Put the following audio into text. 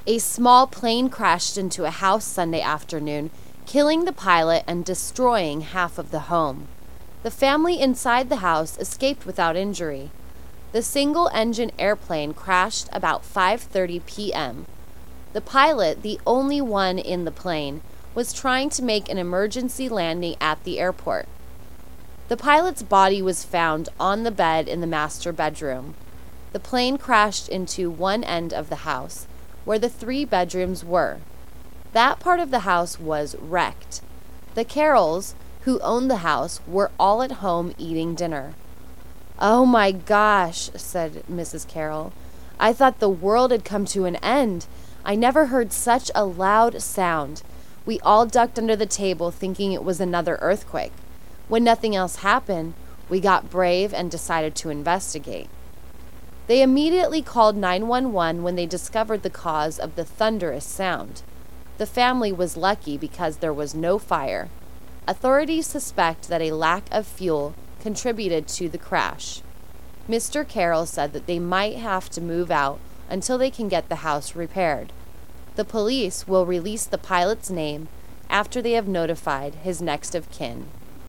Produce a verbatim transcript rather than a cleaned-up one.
A small plane crashed into a house Sunday afternoon, killing the pilot and destroying half of the home. The family inside the house escaped without injury. The single-engine airplane crashed about five thirty p.m. The pilot, the only one in the plane, was trying to make an emergency landing at the airport. The pilot's body was found on the bed in the master bedroom. The plane crashed into one end of the house, where the three bedrooms were. That part of the house was wrecked. The Carrolls, who owned the house, were all at home eating dinner. "Oh my gosh," said Missus Carroll. "I thought the world had come to an end. I never heard such a loud sound. We all ducked under the table thinking it was another earthquake. When nothing else happened, we got brave and decided to investigate." They immediately called nine one one when they discovered the cause of the thunderous sound. The family was lucky because there was no fire. Authorities suspect that a lack of fuel contributed to the crash. Mister Carroll said that they might have to move out until they can get the house repaired. The police will release the pilot's name after they have notified his next of kin.